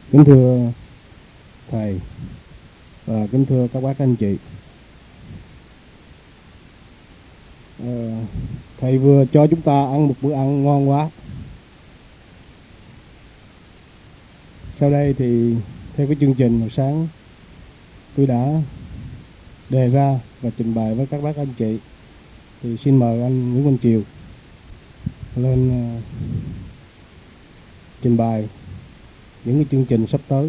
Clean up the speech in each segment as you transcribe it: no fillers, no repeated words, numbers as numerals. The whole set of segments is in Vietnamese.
Kính thưa thầy và kính thưa các bác anh chị, thầy vừa cho chúng ta ăn một bữa ăn ngon quá. Sau đây thì theo cái chương trình hồi sáng tôi đã đề ra và trình bày với các bác anh chị, thì xin mời anh Nguyễn Văn Triều lên trình bày những cái chương trình sắp tới.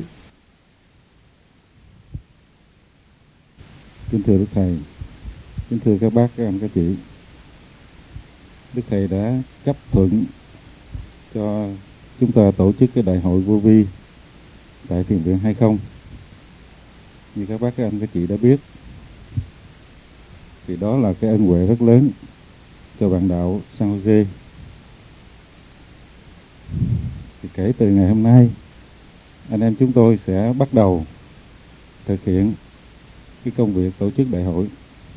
Kính thưa Đức Thầy, kính thưa các bác, các anh, các chị, Đức Thầy đã chấp thuận cho chúng ta tổ chức cái đại hội vô vi tại Thiền viện hay không? Như các bác, các anh, các chị đã biết, thì đó là cái ân huệ rất lớn cho bạn đạo San Jose. Thì kể từ ngày hôm nay, anh em chúng tôi sẽ bắt đầu thực hiện cái công việc tổ chức đại hội.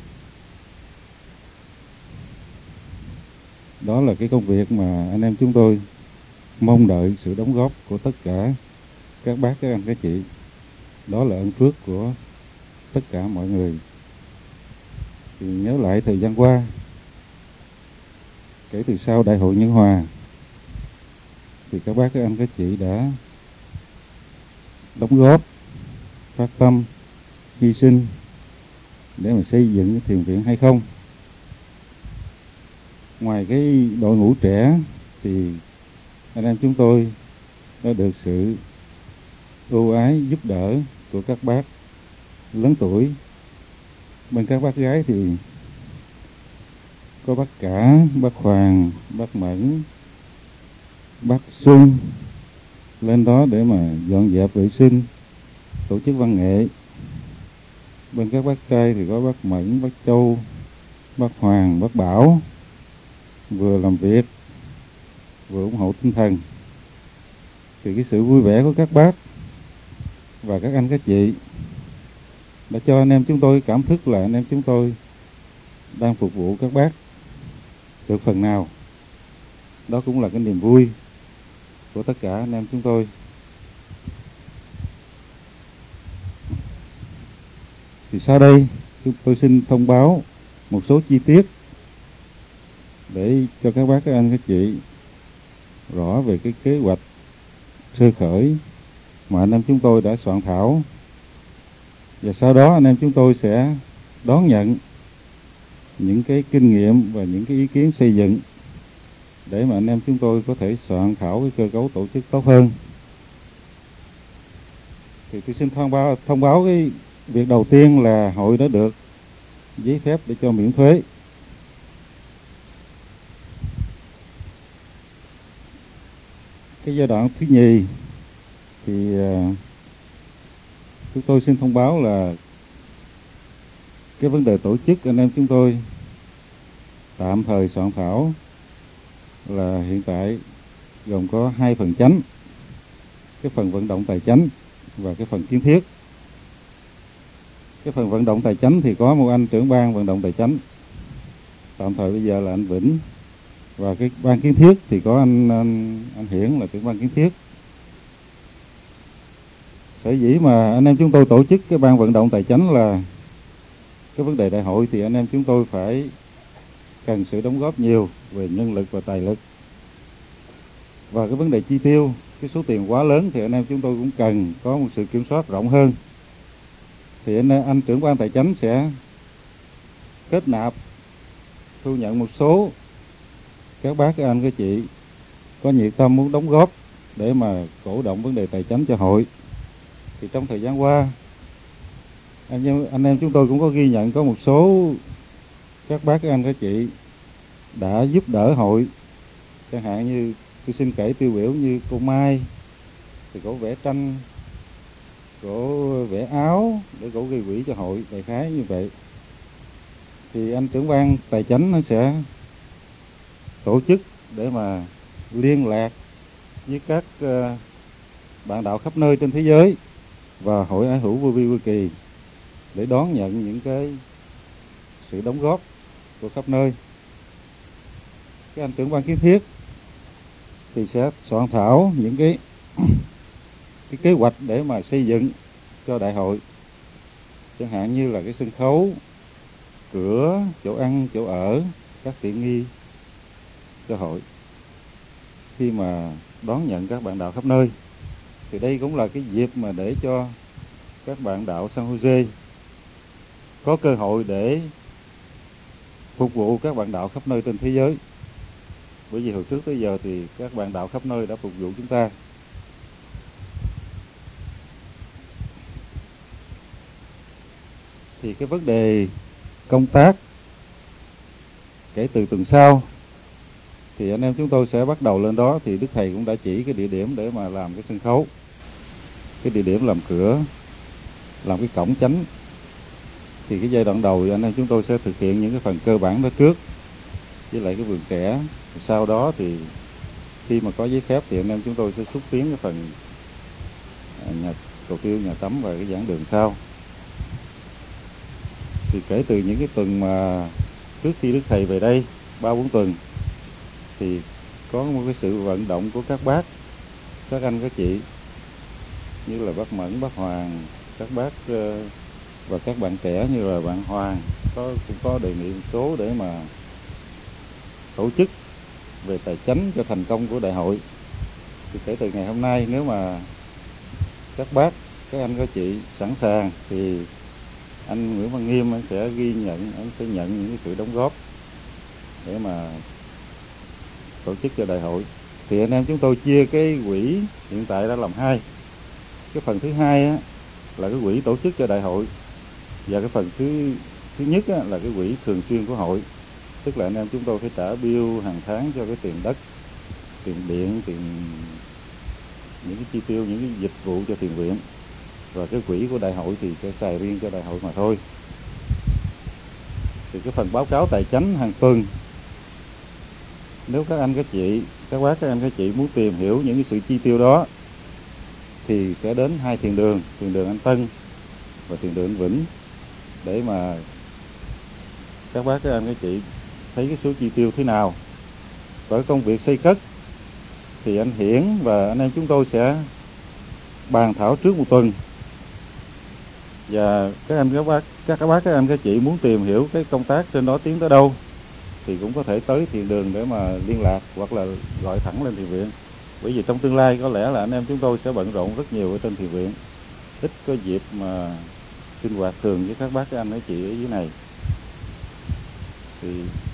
Đó là cái công việc mà anh em chúng tôi mong đợi sự đóng góp của tất cả các bác, các anh, các chị. Đó là ân phước của tất cả mọi người. Thì nhớ lại thời gian qua, kể từ sau Đại hội Nhân Hòa, thì các bác, các anh, các chị đã đóng góp, phát tâm, hy sinh để mà xây dựng cái thiền viện hay không. Ngoài cái đội ngũ trẻ thì anh em chúng tôi đã được sự ưu ái giúp đỡ của các bác lớn tuổi. Bên các bác gái thì có bác Cả, bác Hoàng, bác Mẫn, bác Xuân lên đó để mà dọn dẹp vệ sinh, tổ chức văn nghệ. Bên các bác trai thì có bác Mẫn, bác Châu, bác Hoàng, bác Bảo vừa làm việc vừa ủng hộ tinh thần. Thì cái sự vui vẻ của các bác và các anh, các chị đã cho anh em chúng tôi cảm thức là anh em chúng tôi đang phục vụ các bác được phần nào. Đó cũng là cái niềm vui của tất cả anh em chúng tôi. Thì sau đây tôi xin thông báo một số chi tiết để cho các bác, các anh, các chị rõ về cái kế hoạch sơ khởi mà anh em chúng tôi đã soạn thảo. Và sau đó anh em chúng tôi sẽ đón nhận những cái kinh nghiệm và những cái ý kiến xây dựng để mà anh em chúng tôi có thể soạn thảo cái cơ cấu tổ chức tốt hơn. Thì tôi xin thông báo cái việc đầu tiên là hội đã được giấy phép để cho miễn thuế. Cái giai đoạn thứ nhì thì chúng tôi xin thông báo là cái vấn đề tổ chức anh em chúng tôi tạm thời soạn thảo là hiện tại gồm có 2 phần chánh, cái phần vận động tài chánh và cái phần kiến thiết. Cái phần vận động tài chánh thì có một anh trưởng ban vận động tài chánh, tạm thời bây giờ là anh Vĩnh, và cái ban kiến thiết thì có anh Hiển là trưởng ban kiến thiết. Sở dĩ mà anh em chúng tôi tổ chức cái ban vận động tài chánh là cái vấn đề đại hội thì anh em chúng tôi phải cần sự đóng góp nhiều về nhân lực và tài lực. Và cái vấn đề chi tiêu, cái số tiền quá lớn thì anh em chúng tôi cũng cần có một sự kiểm soát rộng hơn. Thì anh trưởng ban tài chánh sẽ kết nạp, thu nhận một số các bác, các anh, các chị có nhiệt tâm muốn đóng góp để mà cổ động vấn đề tài chánh cho hội. Thì trong thời gian qua, anh em chúng tôi cũng có ghi nhận có một số các bác, các anh, các chị đã giúp đỡ hội. Chẳng hạn như tôi xin kể tiêu biểu như cô Mai, thì cổ vẽ tranh, cổ vẽ áo để cổ gây quỹ cho hội, đại khái như vậy. Thì anh trưởng ban tài chánh nó sẽ tổ chức để mà liên lạc với các bạn đạo khắp nơi trên thế giới và hội ái hữu vô vi Hoa Kỳ để đón nhận những cái sự đóng góp của khắp nơi. Cái anh trưởng ban kiến thiết thì sẽ soạn thảo những cái cái kế hoạch để mà xây dựng cho đại hội, chẳng hạn như là cái sân khấu, cửa, chỗ ăn, chỗ ở, các tiện nghi cho hội khi mà đón nhận các bạn đạo khắp nơi. Thì đây cũng là cái dịp mà để cho các bạn đạo San Jose có cơ hội để phục vụ các bạn đạo khắp nơi trên thế giới. Bởi vì hồi trước tới giờ thì các bạn đạo khắp nơi đã phục vụ chúng ta. Thì cái vấn đề công tác kể từ tuần sau thì anh em chúng tôi sẽ bắt đầu lên đó. Thì Đức Thầy cũng đã chỉ cái địa điểm để mà làm cái sân khấu, cái địa điểm làm cửa, làm cái cổng chánh. Thì cái giai đoạn đầu thì anh em chúng tôi sẽ thực hiện những cái phần cơ bản đó trước, với lại cái vườn trẻ. Sau đó thì khi mà có giấy phép thì anh em chúng tôi sẽ xúc tiến cái phần nhà cầu tiêu, nhà tắm và cái giảng đường sau. Thì kể từ những cái tuần mà trước khi Đức Thầy về đây 3-4 tuần thì có một cái sự vận động của các bác, các anh các chị, như là bác Mẫn, bác Hoàng, các bác và các bạn trẻ như là bạn Hoàng cũng có đề nghị một số để mà tổ chức về tài chánh cho thành công của đại hội. Thì kể từ ngày hôm nay, nếu mà các bác, các anh các chị sẵn sàng thì anh Nguyễn Văn Nghiêm anh sẽ ghi nhận, anh sẽ nhận những cái sự đóng góp để mà tổ chức cho đại hội. Thì anh em chúng tôi chia cái quỹ hiện tại đã làm hai. Cái phần thứ hai á, là cái quỹ tổ chức cho đại hội, và cái phần thứ nhất á, là cái quỹ thường xuyên của hội. Tức là anh em chúng tôi phải trả bill hàng tháng cho cái tiền đất, tiền điện, tiền những cái chi tiêu, những cái dịch vụ cho thiền viện. Và cái quỹ của đại hội thì sẽ xài riêng cho đại hội mà thôi. Thì cái phần báo cáo tài chánh hàng tuần, nếu các anh các chị, các bác, các anh các chị muốn tìm hiểu những cái sự chi tiêu đó thì sẽ đến hai thiền đường Anh Tân và thiền đường Anh Vĩnh, để mà các bác, các anh các chị thấy cái số chi tiêu thế nào. Với công việc xây cất thì anh Hiển và anh em chúng tôi sẽ bàn thảo trước một tuần. Và các bác, các anh các chị muốn tìm hiểu cái công tác trên đó tiến tới đâu thì cũng có thể tới thiền đường để mà liên lạc, hoặc là gọi thẳng lên thiền viện. Bởi vì trong tương lai có lẽ là anh em chúng tôi sẽ bận rộn rất nhiều ở trên thiền viện, ít có dịp mà sinh hoạt thường với các bác, các anh các chị ở dưới này. Thì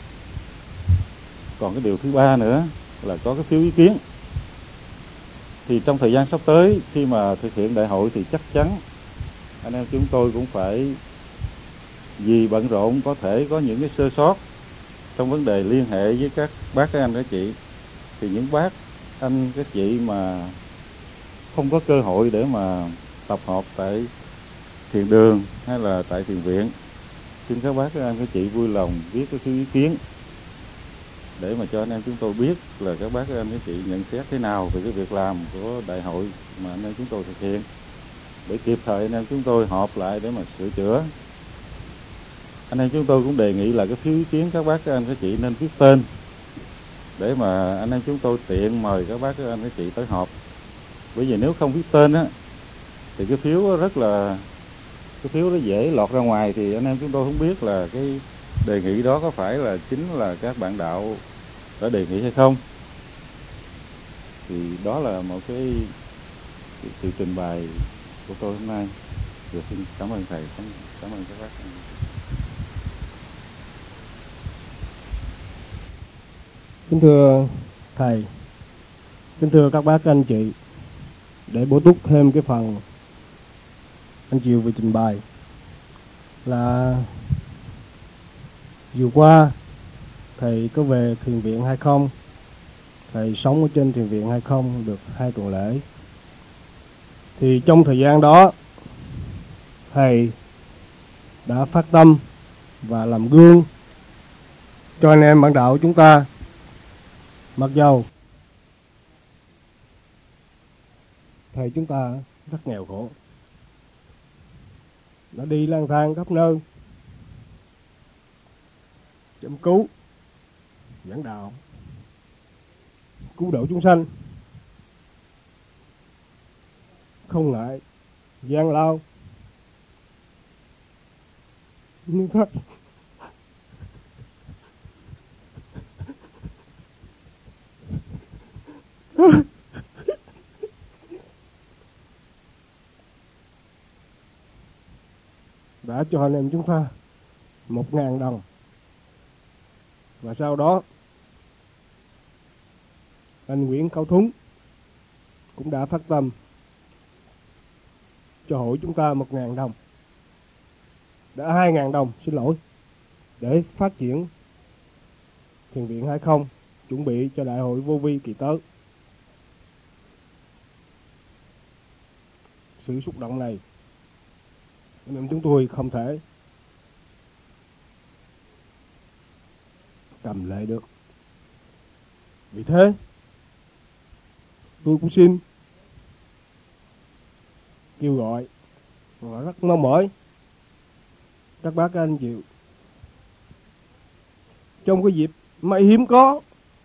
còn cái điều thứ ba nữa là có cái phiếu ý kiến. Thì trong thời gian sắp tới khi mà thực hiện đại hội thì chắc chắn anh em chúng tôi cũng phải, vì bận rộn có thể có những cái sơ sót trong vấn đề liên hệ với các bác, các anh các chị. Thì những bác, anh các chị mà không có cơ hội để mà tập hợp tại thiền đường hay là tại thiền viện, xin các bác, các anh các chị vui lòng viết cái phiếu ý kiến để mà cho anh em chúng tôi biết là các bác, các anh các chị nhận xét thế nào về cái việc làm của đại hội mà anh em chúng tôi thực hiện, để kịp thời anh em chúng tôi họp lại để mà sửa chữa. Anh em chúng tôi cũng đề nghị là cái phiếu ý kiến các bác, các anh các chị nên viết tên để mà anh em chúng tôi tiện mời các bác, các anh các chị tới họp. Bởi vì nếu không viết tên á thì cái phiếu nó dễ lọt ra ngoài, thì anh em chúng tôi không biết là cái đề nghị đó có phải là chính là các bạn đạo đã đề nghị hay không. Thì đó là một cái sự trình bày của tôi hôm nay. Xin cảm ơn thầy, cảm ơn các bác. Kính thưa thầy, kính thưa các bác, các anh chị, để bổ túc thêm cái phần anh Chiều vừa trình bày là vừa qua thầy có về thiền viện hay không, thầy sống ở trên thiền viện hay không, được 2 tuần lễ. Thì trong thời gian đó thầy đã phát tâm và làm gương cho anh em bạn đạo chúng ta. Mặc dầu thầy chúng ta rất nghèo khổ, đã đi lang thang khắp nơi chăm cứu, giảng đạo, cứu độ chúng sanh. không ngại gian lao, nhưng thôi đã cho anh em chúng ta 1.000 đồng. Và sau đó anh Nguyễn Cao Thuấn cũng đã phát tâm cho hội chúng ta 1.000 đồng, đã 2.000 đồng, xin lỗi, để phát triển thiền viện 20, chuẩn bị cho đại hội vô vi kỳ tới. Sự xúc động này nên chúng tôi không thể cầm lại được. Vì thế tôi cũng xin kêu gọi và rất mong mỏi các bác các anh chị trong cái dịp may hiếm có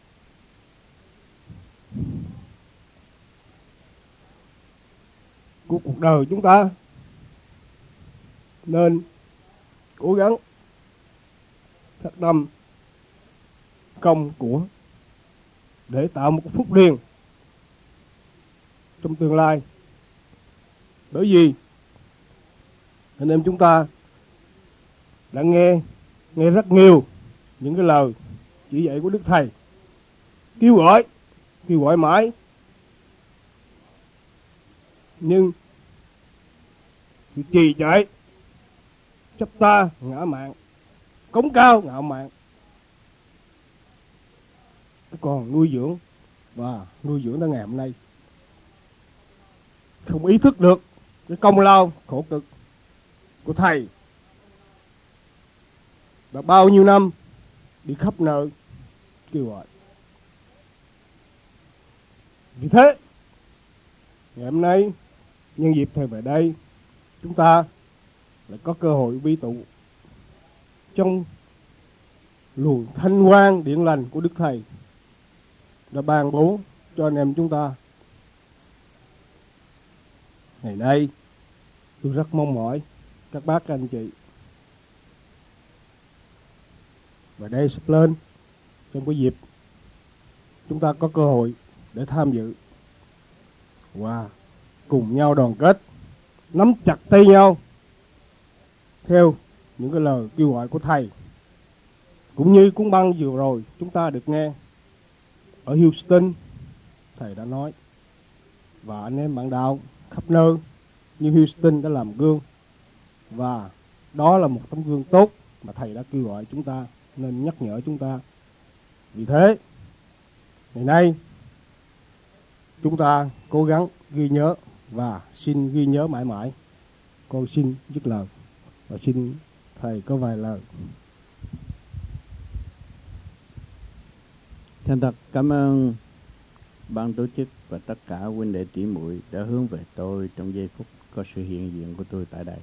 của cuộc đời chúng ta nên cố gắng phát tâm công của để tạo một phúc riêng trong tương lai. Bởi vì anh em chúng ta đã nghe rất nhiều những cái lời chỉ dạy của Đức Thầy, kêu gọi mãi, nhưng sự trì trệ, chấp ta ngã mạn, cống cao ngạo mạn còn nuôi dưỡng đến ngày hôm nay, không ý thức được cái công lao khổ cực của Thầy và bao nhiêu năm đi khắp nơi kêu gọi. Vì thế ngày hôm nay nhân dịp Thầy về đây, chúng ta lại có cơ hội quy tụ trong luồng thanh quang điện lành của Đức Thầy đã ban bố cho anh em chúng ta. Ngày nay tôi rất mong mỏi các bác các anh chị và đây sắp lên trong cái dịp chúng ta có cơ hội để tham dự và cùng nhau đoàn kết, nắm chặt tay nhau theo những cái lời kêu gọi của Thầy, cũng như cuốn băng vừa rồi chúng ta được nghe ở Houston. Thầy đã nói và anh em bạn đạo khắp nơi như Houston đã làm gương, và đó là một tấm gương tốt mà Thầy đã kêu gọi chúng ta, nên nhắc nhở chúng ta. Vì thế ngày nay chúng ta cố gắng ghi nhớ và xin ghi nhớ mãi mãi. Con xin dứt lời và xin Thầy có vài lời. Thành thật cảm ơn ban tổ chức và tất cả huynh đệ tỷ muội đã hướng về tôi trong giây phút có sự hiện diện của tôi tại đây.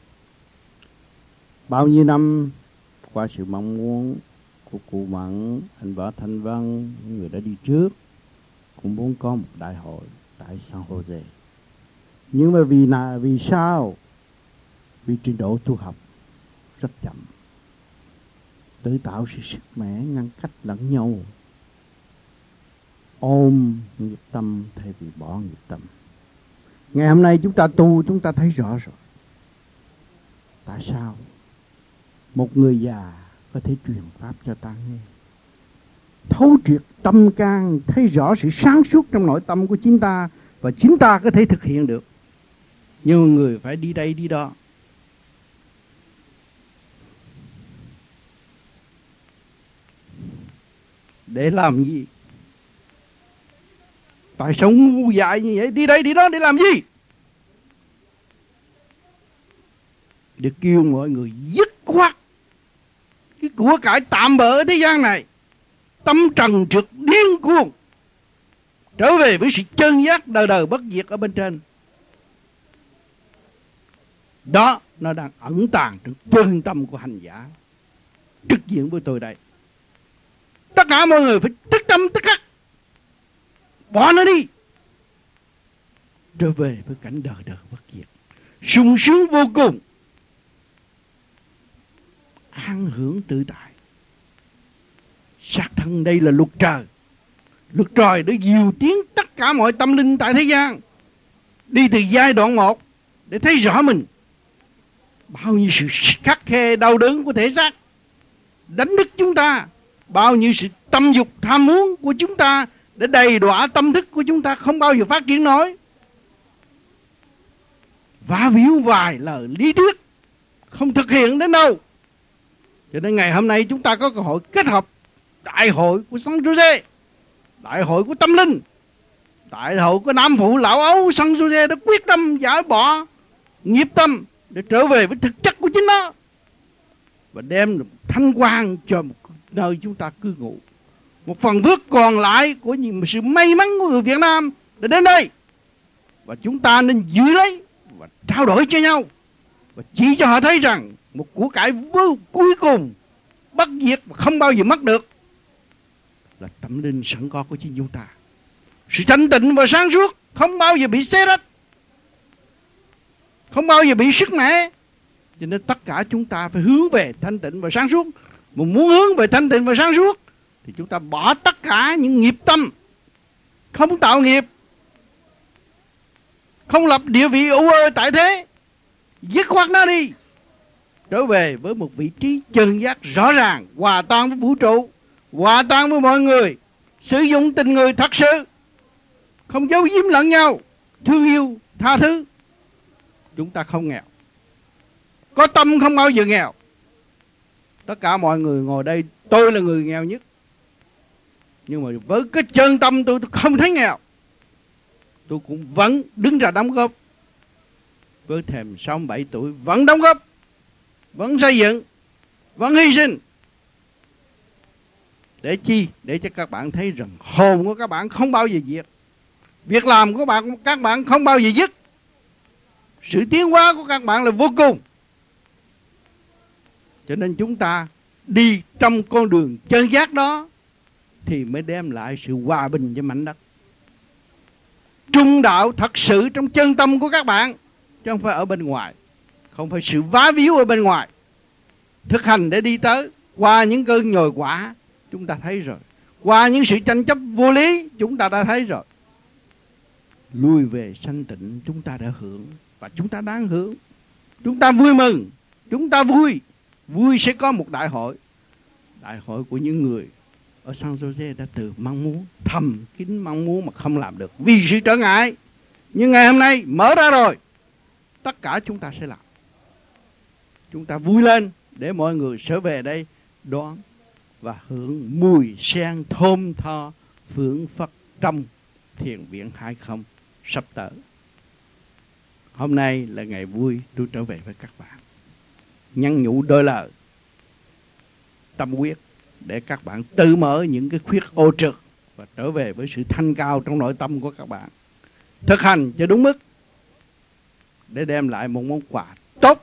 Bao nhiêu năm qua sự mong muốn của cụ Mẫn, anh Võ Thanh Văn, những người đã đi trước cũng muốn có một đại hội tại San Jose. Nhưng mà vì sao? Vì trình độ tu học rất chậm, tự tạo sự sức mẻ ngăn cách lẫn nhau, ôm nghiệp tâm thay vì bỏ nghiệp tâm. Ngày hôm nay chúng ta tu, chúng ta thấy rõ rồi. Tại sao một người già có thể truyền pháp cho ta nghe, thấu triệt tâm can, thấy rõ sự sáng suốt trong nội tâm của chính ta, và chính ta có thể thực hiện được. Nhưng người phải đi đây đi đó. Để làm gì? Tại sao ngu dại như vậy? Đi đây đi đó để làm gì? Để kêu mọi người dứt khoát cái của cải tạm bợ ở thế gian này, tâm trần trượt điên cuồng, trở về với sự chân giác đời đời bất diệt ở bên trên. Đó nó đang ẩn tàng trong chân tâm của hành giả trực diện với tôi đây. Tất cả mọi người phải tức tâm tức khắc bỏ nó đi. trở về với cảnh đời đời bất diệt, sung sướng vô cùng, an hưởng tự tại. Xác thân đây là luật trời, luật trời để dìu tiến tất cả mọi tâm linh tại thế gian, đi từ giai đoạn 1 để thấy rõ mình. Bao nhiêu sự khắc khe đau đớn của thể xác đánh đứt chúng ta, bao nhiêu sự tâm dục tham muốn của chúng ta để đầy đọa tâm thức của chúng ta không bao giờ phát triển nổi. Vả víu vài lời lý thuyết không thực hiện đến đâu. Cho nên ngày hôm nay chúng ta có cơ hội kết hợp đại hội của San Jose, đại hội của tâm linh, đại hội của Nam Phụ Lão Ấu. San Jose đã quyết tâm giải bỏ nghiệp tâm để trở về với thực chất của chính nó, và đem thanh quan cho một nơi chúng ta cư ngụ. Một phần phước còn lại của những sự may mắn của người Việt Nam để đến đây, và chúng ta nên giữ lấy và trao đổi cho nhau, và chỉ cho họ thấy rằng một của cải vô cuối cùng bất diệt và không bao giờ mất được là tâm linh sẵn có của chính chúng ta. Sự thanh tịnh và sáng suốt không bao giờ bị xé rách, không bao giờ bị sức mẻ. Cho nên tất cả chúng ta phải hướng về thanh tịnh và sáng suốt. Mà muốn hướng về thanh tịnh và sáng suốt thì chúng ta bỏ tất cả những nghiệp tâm, không tạo nghiệp, không lập địa vị u ơ tại thế, dứt khoát nó đi, trở về với một vị trí chân giác rõ ràng, hòa tan với vũ trụ, hòa tan với mọi người, sử dụng tình người thật sự, không giấu giếm lẫn nhau, thương yêu, tha thứ. Chúng ta không nghèo, có tâm không bao giờ nghèo. Tất cả mọi người ngồi đây, tôi là người nghèo nhất, nhưng mà với cái chân tâm tôi không thấy nghèo. Tôi cũng vẫn đứng ra đóng góp. Với thềm 67 tuổi vẫn đóng góp, vẫn xây dựng, vẫn hy sinh. Để chi? Để cho các bạn thấy rằng hồn của các bạn không bao giờ diệt, việc làm của các bạn không bao giờ dứt. Sự tiến hóa của các bạn là vô cùng. Cho nên chúng ta đi trong con đường chân giác đó thì mới đem lại sự hòa bình cho mảnh đất. Trung đạo thật sự trong chân tâm của các bạn, chứ không phải ở bên ngoài, không phải sự vá víu ở bên ngoài. Thực hành để đi tới. Qua những cơn nhồi quả chúng ta thấy rồi, qua những sự tranh chấp vô lý chúng ta đã thấy rồi. Lui về sanh tịnh chúng ta đã hưởng, và chúng ta đang hưởng. Chúng ta vui mừng, chúng ta vui. Vui sẽ có một đại hội, đại hội của những người ở San Jose đã từ mong muốn, thầm kín mong muốn mà không làm được vì sự trở ngại. Nhưng ngày hôm nay mở ra rồi, tất cả chúng ta sẽ làm. Chúng ta vui lên để mọi người sẽ về đây đón và hưởng mùi sen thơm tho phượng phất trong thiền viện 20 sắp tới. Hôm nay là ngày vui tôi trở về với các bạn, nhắn nhủ đôi lời tâm quyết để các bạn tự mở những cái khuyết ô trực và trở về với sự thanh cao trong nội tâm của các bạn. Thực hành cho đúng mức để đem lại một món quà tốt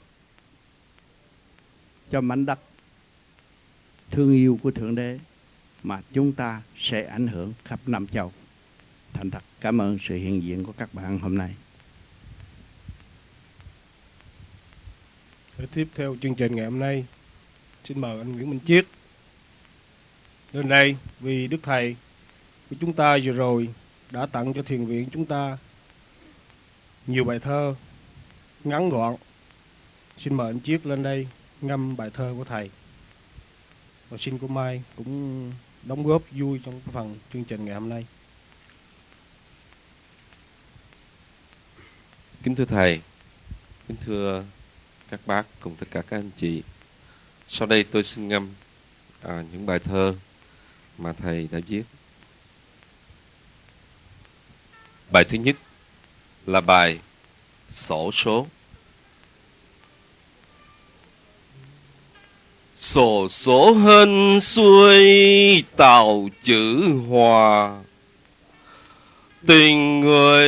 cho mảnh đất thương yêu của Thượng Đế mà chúng ta sẽ ảnh hưởng khắp năm châu. Thành thật cảm ơn sự hiện diện của các bạn hôm nay. Tiếp theo chương trình ngày hôm nay, xin mời anh Nguyễn Minh Chiết lên đây, vì Đức Thầy của chúng ta vừa rồi đã tặng cho thiền viện chúng ta nhiều bài thơ ngắn gọn. Xin mời anh Chiết lên đây ngâm bài thơ của Thầy. Và xin cô Mai cũng đóng góp vui trong phần chương trình ngày hôm nay. Kính thưa Thầy, kính thưa các bác cùng tất cả các anh chị. Sau đây tôi xin ngâm những bài thơ mà Thầy đã viết. Bài thứ nhất là bài xổ số. Xổ số hên xuôi tàu chữ hòa, tình người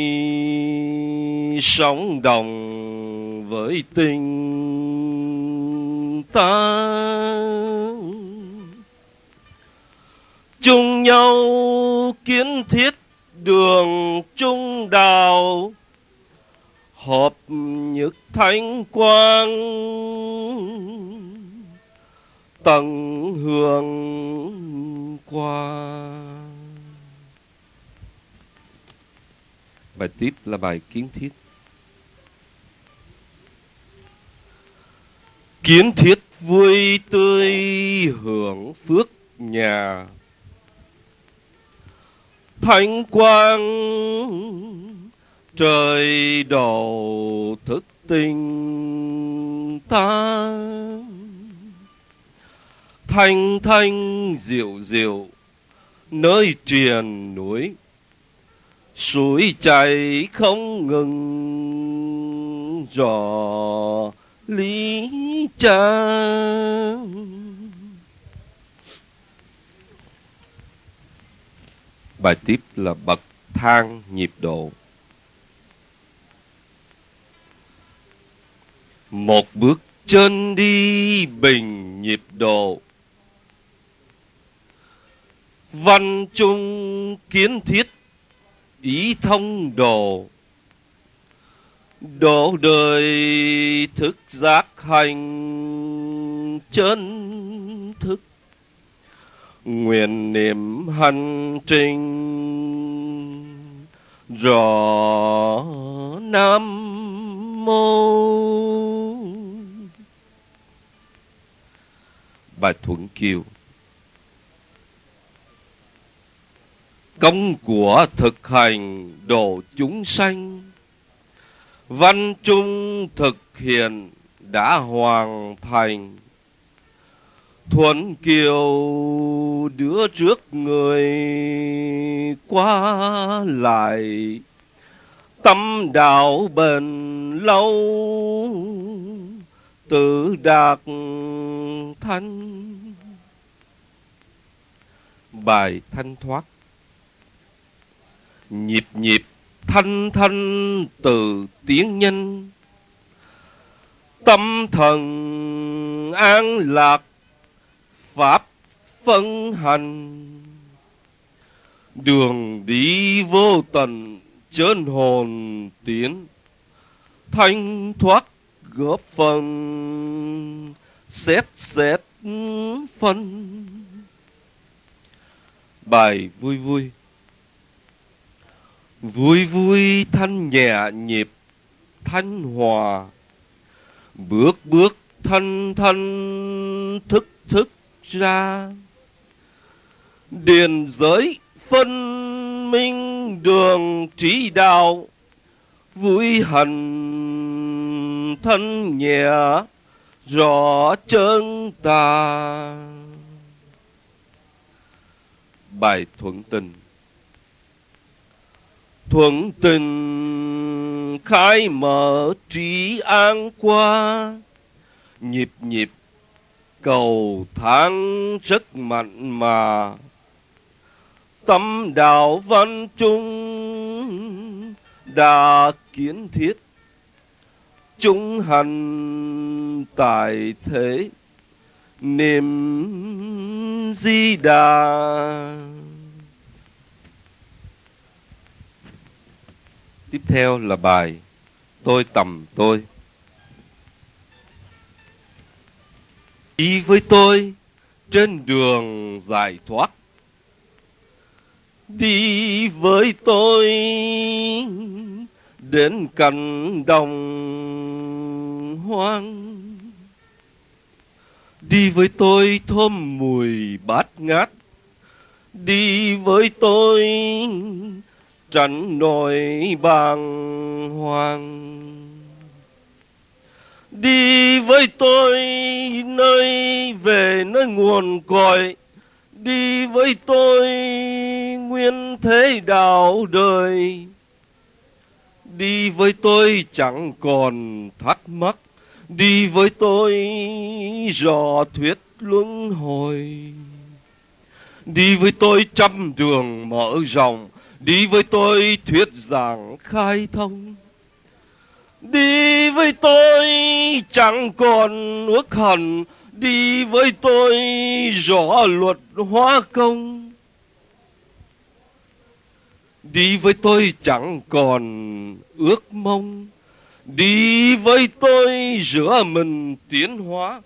sống đồng với tình ta, chung nhau kiến thiết đường trung đạo, hợp nhất thánh quang, tầng hương qua. Bài tiếp là bài kiến thiết. Kiến thiết vui tươi hưởng phước nhà, thánh quang trời đầu thức tình ta. Thanh thanh diệu diệu nơi triền núi, suối chảy không ngừng dò lý trang. Bài tiếp là bậc thang nhịp độ. Một bước chân đi bình nhịp độ, văn chung kiến thiết ý thông độ. Độ đời thức giác hành chân thức, nguyện niệm hành trình rõ Nam Mô. Bài thuận kiều. Công của thực hành độ chúng sanh, văn trung thực hiện đã hoàn thành. Thuận kiều đưa trước người qua lại, tâm đạo bền lâu tự đạt thanh. Bài thanh thoát. Nhịp nhịp thanh thanh từ tiếng nhân, tâm thần an lạc pháp phân hành. Đường đi vô tận chân hồn tiến, thanh thoát góp phần xét phân. Bài vui vui. Vui vui thanh nhẹ nhịp thanh hòa, bước bước thanh thanh thức thức ra. Điền giới phân minh đường trí đạo, vui hành thân nhẹ rõ chân ta. Bài thuận tình. Thuận tình khai mở trí an qua, nhịp nhịp cầu thang rất mạnh mà. Tâm đạo văn chung đã kiến thiết, chúng hành tại thế niệm Di Đà. Tiếp theo là bài tôi tầm tôi. Đi với tôi trên đường giải thoát, đi với tôi đến cánh đồng hoang. Đi với tôi thơm mùi bát ngát, đi với tôi tránh nỗi bàng hoàng. Đi với tôi nơi về nơi nguồn cội, đi với tôi nguyên thế đạo đời. Đi với tôi chẳng còn thắc mắc, đi với tôi dò thuyết luân hồi. Đi với tôi trăm đường mở rộng, đi với tôi thuyết giảng khai thông. Đi với tôi chẳng còn uất hận, đi với tôi rõ luật hóa công. Đi với tôi chẳng còn ước mong, đi với tôi rửa mình tiến hóa.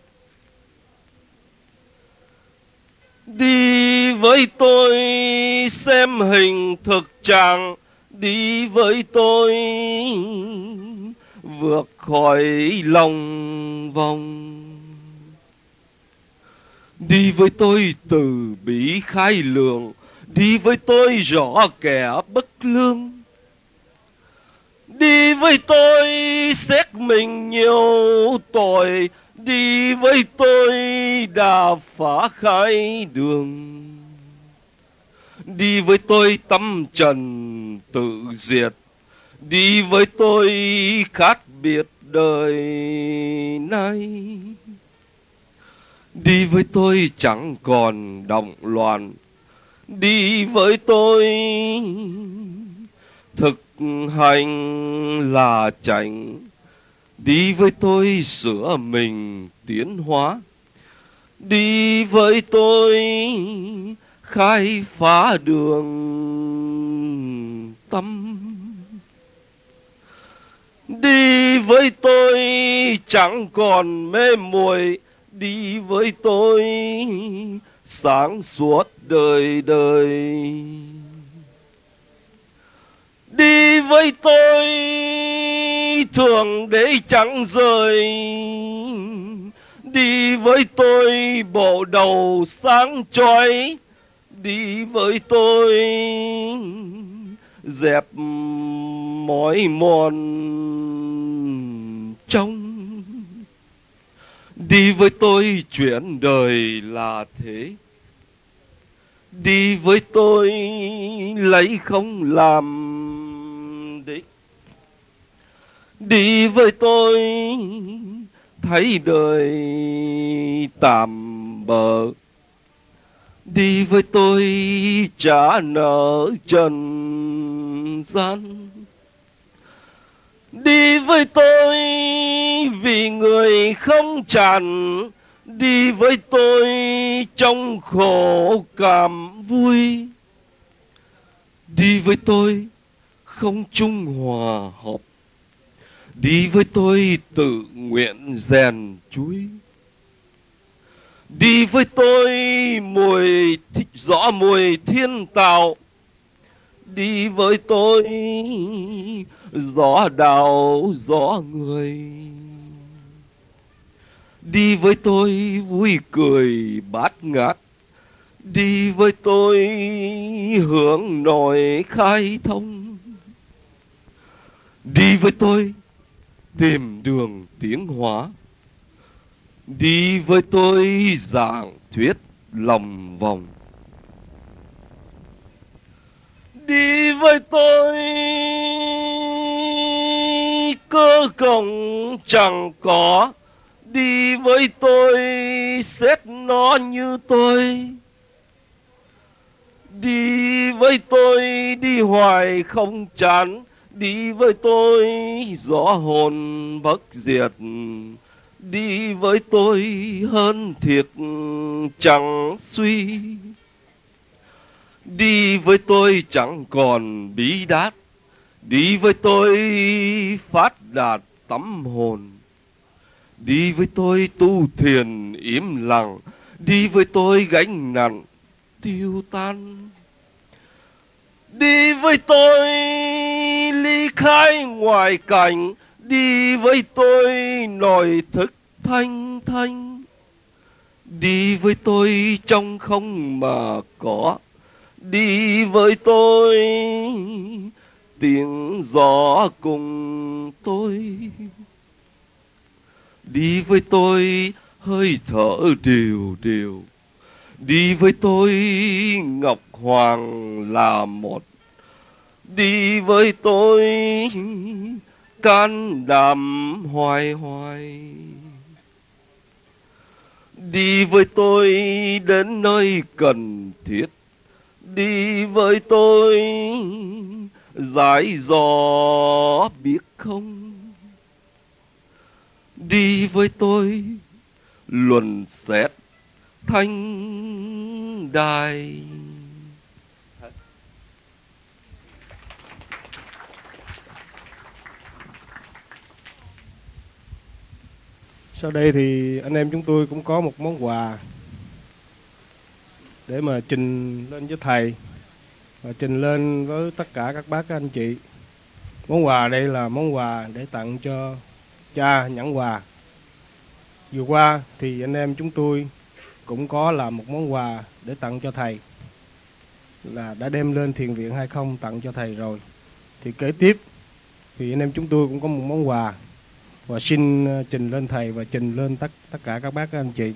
Đi với tôi xem hình thực trạng, đi với tôi vượt khỏi lòng vòng. Đi với tôi từ bi khai lượng, đi với tôi rõ kẻ bất lương. Đi với tôi xét mình nhiều tội, đi với tôi đã phá khai đường. Đi với tôi tâm trần tự diệt, đi với tôi khác biệt đời nay. Đi với tôi chẳng còn động loạn, đi với tôi thực hành là chánh. Đi với tôi sửa mình tiến hóa, đi với tôi khai phá đường tâm. Đi với tôi chẳng còn mê muội, đi với tôi sáng suốt đời đời. Đi với tôi thường để chẳng rời, đi với tôi bộ đầu sáng chói, đi với tôi dẹp mỏi mòn trong. Đi với tôi chuyện đời là thế, đi với tôi lấy không làm đích. Đi với tôi thấy đời tạm bợ, đi với tôi trả nợ trần gian. Đi với tôi vì người không tràn, đi với tôi trong khổ cảm vui. Đi với tôi không chung hòa hợp, đi với tôi tự nguyện rèn chuối. Đi với tôi rõ mùi thiên tạo, đi với tôi rõ đạo rõ người. Đi với tôi vui cười bát ngát, đi với tôi hướng nội khai thông. Đi với tôi tìm đường tiến hóa, đi với tôi giảng thuyết lòng vòng. Đi với tôi cơ công chẳng có, đi với tôi xét nó như tôi. Đi với tôi đi hoài không chán, đi với tôi rõ hồn bất diệt. Đi với tôi hơn thiệt chẳng suy, đi với tôi chẳng còn bí đát, đi với tôi phát đạt tâm hồn. Đi với tôi tu thiền im lặng, đi với tôi gánh nặng tiêu tan. Đi với tôi ly khai ngoại cảnh, đi với tôi nội thức thanh thanh. Đi với tôi trong không mà có, đi với tôi tiếng gió cùng tôi. Đi với tôi hơi thở đều đều, đi với tôi ngọc hoàng là một. Đi với tôi can đảm hoài hoài, đi với tôi đến nơi cần thiết. Đi với tôi giải dò biết không, đi với tôi luận xét thanh đài. Sau đây thì anh em chúng tôi cũng có một món quà để mà trình lên với thầy và trình lên với tất cả các bác các anh chị. Món quà đây là món quà để tặng cho cha Nhẫn Hòa. Vừa qua thì anh em chúng tôi cũng có làm một món quà để tặng cho thầy, là đã đem lên Thiền viện 20 tặng cho thầy rồi. Thì kế tiếp thì anh em chúng tôi cũng có một món quà và xin trình lên thầy và trình lên tất cả các bác các anh chị.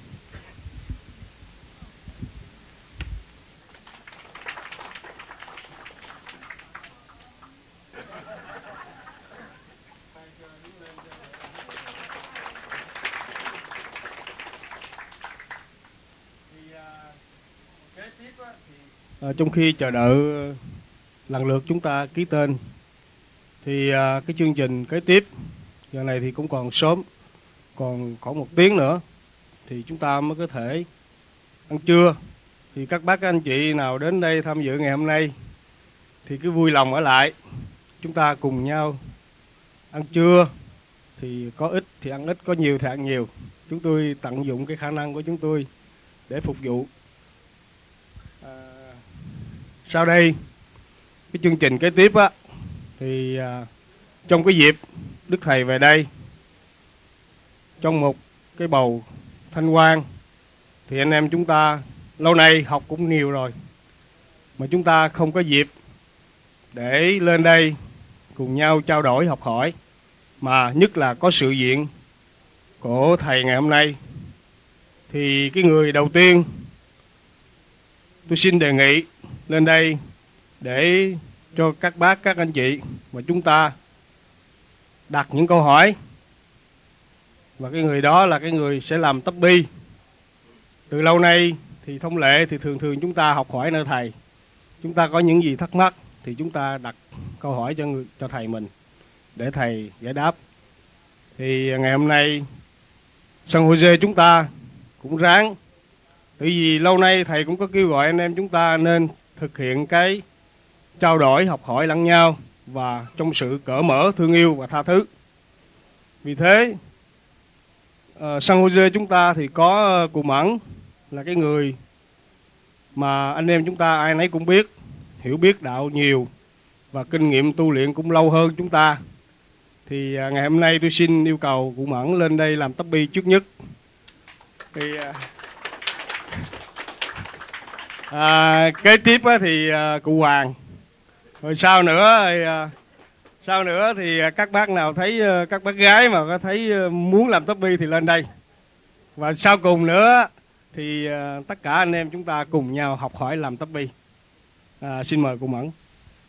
Trong khi chờ đợi lần lượt chúng ta ký tên thì cái chương trình kế tiếp giờ này thì cũng còn sớm, còn khoảng 1 tiếng nữa thì chúng ta mới có thể ăn trưa. Thì các bác các anh chị nào đến đây tham dự ngày hôm nay thì cứ vui lòng ở lại, chúng ta cùng nhau ăn trưa. Thì có ít thì ăn ít, có nhiều thì ăn nhiều. Chúng tôi tận dụng cái khả năng của chúng tôi để phục vụ. Sau đây cái chương trình kế tiếp á, thì trong cái dịp Đức Thầy về đây trong một cái bầu thanh quan, thì anh em chúng ta lâu nay học cũng nhiều rồi mà chúng ta không có dịp để lên đây cùng nhau trao đổi học hỏi, mà nhất là có sự diện của thầy ngày hôm nay. Thì cái người đầu tiên tôi xin đề nghị lên đây để cho các bác các anh chị mà chúng ta đặt những câu hỏi, và cái người đó là cái người sẽ làm tấp bi. Từ lâu nay thì thông lệ thì thường chúng ta học hỏi nơi thầy, chúng ta có những gì thắc mắc thì chúng ta đặt câu hỏi cho thầy mình để thầy giải đáp. Thì ngày hôm nay San Jose chúng ta cũng ráng, tại vì lâu nay thầy cũng có kêu gọi anh em chúng ta nên thực hiện cái trao đổi học hỏi lẫn nhau và trong sự cởi mở, thương yêu và tha thứ. Vì thế San Jose chúng ta thì có cụ Mẫn là cái người mà anh em chúng ta ai nấy cũng biết, hiểu biết đạo nhiều và kinh nghiệm tu luyện cũng lâu hơn chúng ta. Thì ngày hôm nay tôi xin yêu cầu cụ Mẫn lên đây làm tấp bi trước nhất. Thì kế tiếp thì cụ Hoàng, rồi sau nữa thì các bác nào thấy các bác gái mà có thấy muốn làm tấp bi thì lên đây. Và sau cùng nữa thì tất cả anh em chúng ta cùng nhau học hỏi làm tấp bi. Xin mời cụ Mẫn.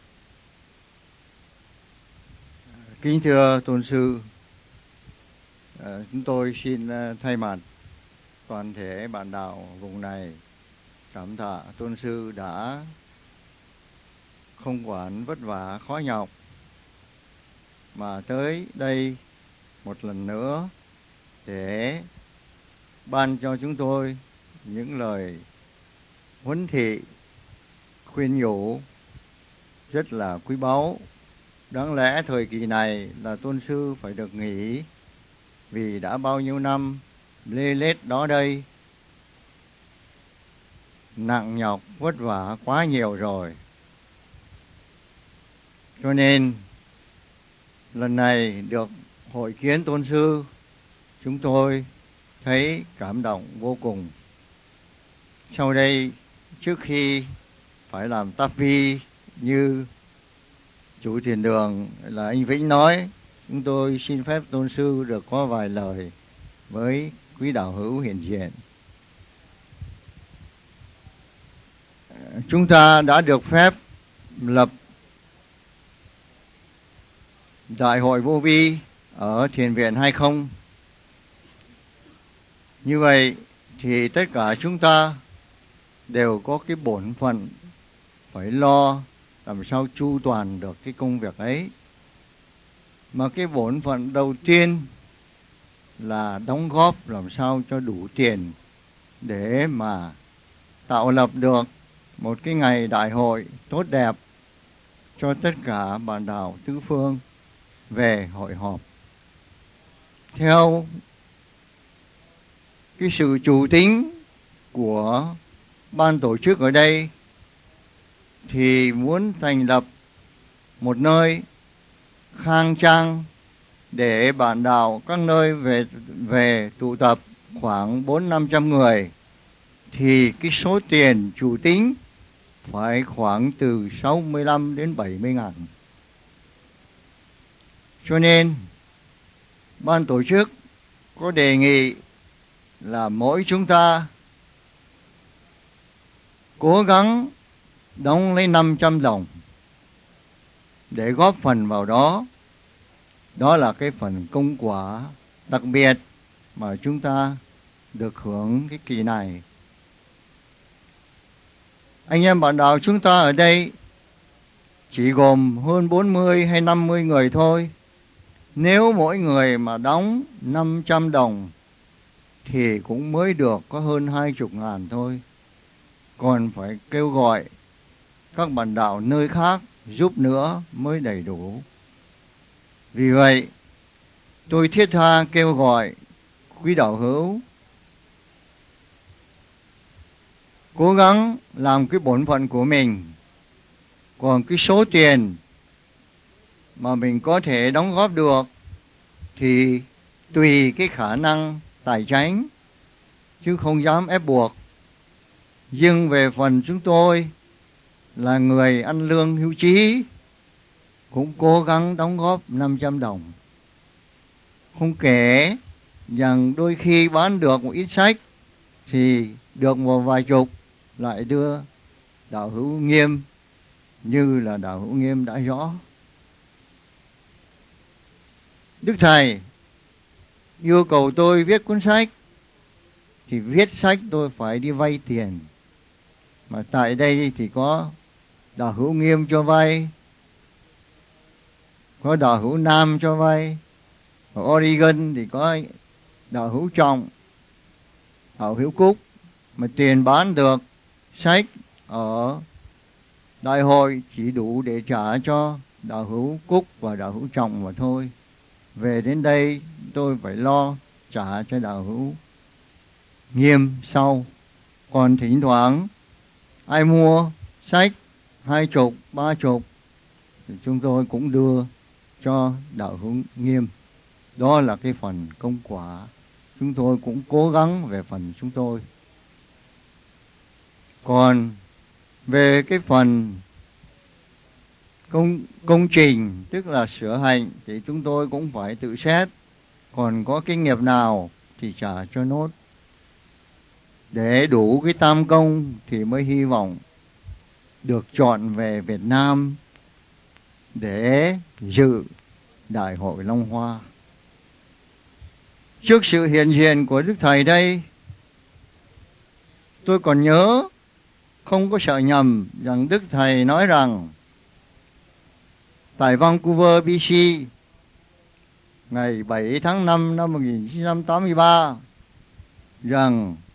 Kính thưa tôn sư, chúng tôi xin thay mặt toàn thể bạn đạo vùng này cảm tạ tôn sư đã không quản vất vả khó nhọc mà tới đây một lần nữa để ban cho chúng tôi những lời huấn thị, khuyên nhủ rất là quý báu. Đáng lẽ thời kỳ này là tôn sư phải được nghỉ, vì đã bao nhiêu năm lê lết đó đây, nặng nhọc vất vả quá nhiều rồi. Cho nên lần này được hội kiến tôn sư, chúng tôi thấy cảm động vô cùng. Sau đây, trước khi phải làm táp vi như chủ thiền đường là anh Vĩnh nói, chúng tôi xin phép tôn sư được có vài lời với quý đạo hữu hiện diện. Chúng ta đã được phép lập Đại hội Vô Vi ở Thiền viện 20. Như vậy thì tất cả chúng ta đều có cái bổn phận phải lo làm sao chu toàn được cái công việc ấy. Mà cái bổn phận đầu tiên là đóng góp làm sao cho đủ tiền để mà tạo lập được một cái ngày đại hội tốt đẹp cho tất cả bạn đạo tứ phương về hội họp. Theo cái sự chủ tính của ban tổ chức ở đây thì muốn thành lập một nơi khang trang để bạn đạo các nơi về tụ tập khoảng 400-500 người, thì cái số tiền chủ tính phải khoảng từ 65 đến 70 ngàn. Cho nên ban tổ chức có đề nghị là mỗi chúng ta cố gắng đóng lấy 500 đồng để góp phần vào đó. Đó là cái phần công quả đặc biệt mà chúng ta được hưởng cái kỳ này. Anh em bạn đạo chúng ta ở đây chỉ gồm hơn 40 hay 50 người thôi. Nếu mỗi người mà đóng 500 đồng thì cũng mới được có hơn 20 ngàn thôi. Còn phải kêu gọi các bạn đạo nơi khác giúp nữa mới đầy đủ. Vì vậy, tôi thiết tha kêu gọi quý đạo hữu cố gắng làm cái bổn phận của mình. Còn cái số tiền mà mình có thể đóng góp được thì tùy cái khả năng tài chính, chứ không dám ép buộc. Nhưng về phần chúng tôi là người ăn lương hưu trí, cũng cố gắng đóng góp 500 đồng. Không kể rằng đôi khi bán được một ít sách thì được một vài chục lại đưa đạo hữu Nghiêm, như là đạo hữu Nghiêm đã rõ. Đức Thầy yêu cầu tôi viết cuốn sách, thì viết sách tôi phải đi vay tiền. Mà tại đây thì có đạo hữu Nghiêm cho vay, có đạo hữu Nam cho vay, ở Oregon thì có đạo hữu Trọng, đạo hữu Cúc. Mà tiền bán được sách ở đại hội chỉ đủ để trả cho đạo hữu Cúc và đạo hữu Trọng mà thôi. Về đến đây tôi phải lo trả cho đạo hữu Nghiêm sau. Còn thỉnh thoảng ai mua sách 20, 30 thì chúng tôi cũng đưa cho đạo hữu Nghiêm. Đó là cái phần công quả. Chúng tôi cũng cố gắng về phần chúng tôi. Còn về cái phần công trình, tức là sửa hành, thì chúng tôi cũng phải tự xét. Còn có cái nghiệp nào thì trả cho nốt. Để đủ cái tam công thì mới hy vọng được chọn về Việt Nam để dự Đại hội Long Hoa. Trước sự hiện diện của Đức Thầy đây, tôi còn nhớ, không có sợ nhầm, rằng Đức Thầy nói rằng tại Vancouver, BC, ngày 7 tháng 5 năm 1983, rằng